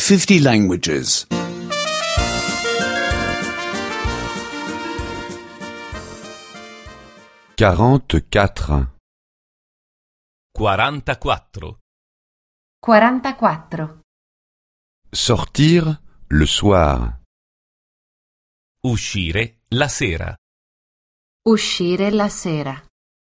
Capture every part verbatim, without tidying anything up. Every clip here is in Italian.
fifty languages. quarante-quatre. quarantaquattro. quarantaquattro. Sortir le soir. Uscire la sera. Uscire la sera.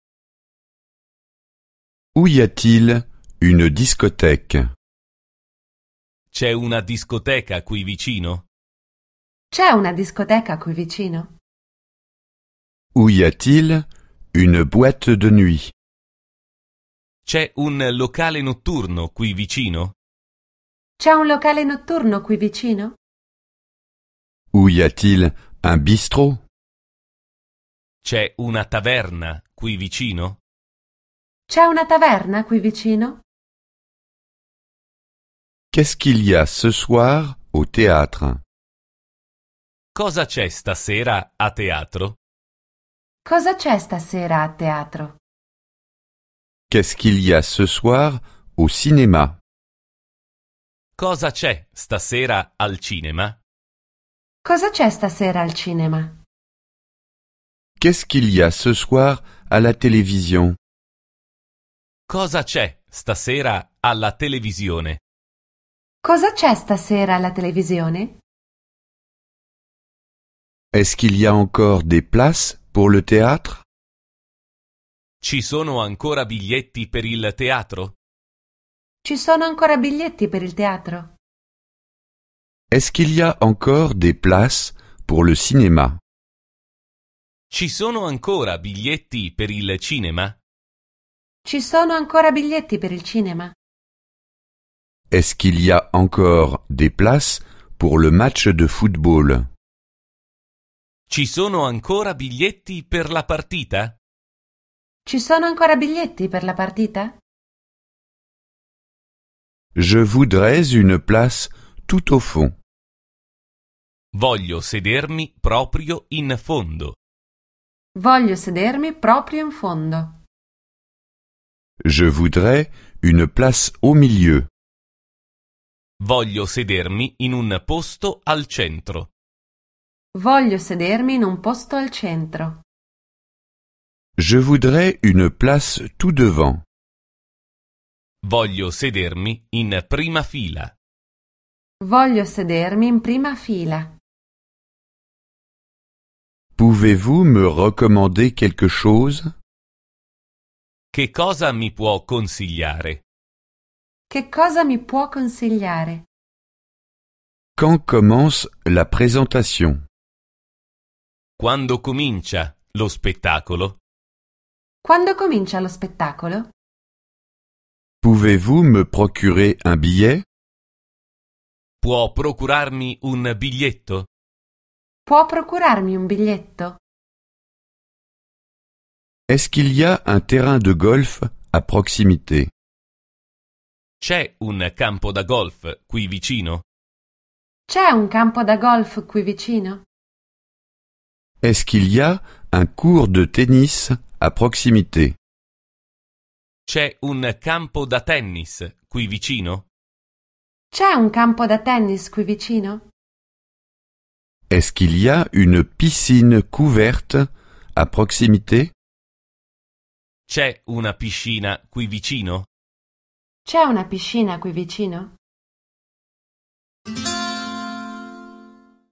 Où y a-t-il une discothèque? C'è una discoteca qui vicino? C'è una discoteca qui vicino? Où y a-t-il une boîte de nuit? C'è un locale notturno qui vicino? C'è un locale notturno qui vicino? Où y a-t-il un bistrot? C'è una taverna qui vicino? C'è una taverna qui vicino? Qu'est-ce qu'il y a ce soir au théâtre? Cosa c'è stasera a teatro? Cosa c'è stasera a teatro? Qu'est-ce qu'il y a ce soir au cinéma? Cosa c'è stasera al cinema? Cosa c'è stasera al cinema? Qu'est-ce qu'il y a ce soir à la télévision? Cosa c'è stasera alla televisione? Cosa c'è stasera alla televisione? Est-ce qu'il y a encore des places pour le théâtre? Ci sono ancora biglietti per il teatro? Ci sono ancora biglietti per il teatro? Est-ce qu'il y a encore des places pour le cinéma? Ci sono ancora biglietti per il cinema? Ci sono ancora biglietti per il cinema? Est-ce qu'il y a encore des places pour le match de football? Ci sono ancora biglietti per la partita? Ci sono ancora biglietti per la partita? Je voudrais une place tout au fond. Voglio sedermi proprio in fondo. Voglio sedermi proprio in fondo. Je voudrais une place au milieu. Voglio sedermi in un posto al centro. Voglio sedermi in un posto al centro. Je voudrais une place tout devant. Voglio sedermi in prima fila. Voglio sedermi in prima fila. Pouvez-vous me recommander quelque chose? Che cosa mi può consigliare? Che cosa mi può consigliare? Quand commence la présentation? Quando comincia lo spettacolo? Quando comincia lo spettacolo? Pouvez-vous me procurer un billet? Può procurarmi un biglietto? Può procurarmi un biglietto? Est-ce qu'il y a un terrain de golf à proximité? C'è un campo da golf qui vicino? C'è un campo da golf qui vicino? Est-ce qu'il y a un cours de tennis à proximité? C'è un campo da tennis qui vicino? C'è un campo da tennis qui vicino? Est-ce qu'il y a une piscine couverte à proximité? C'è una piscina qui vicino? C'è una piscina qui vicino?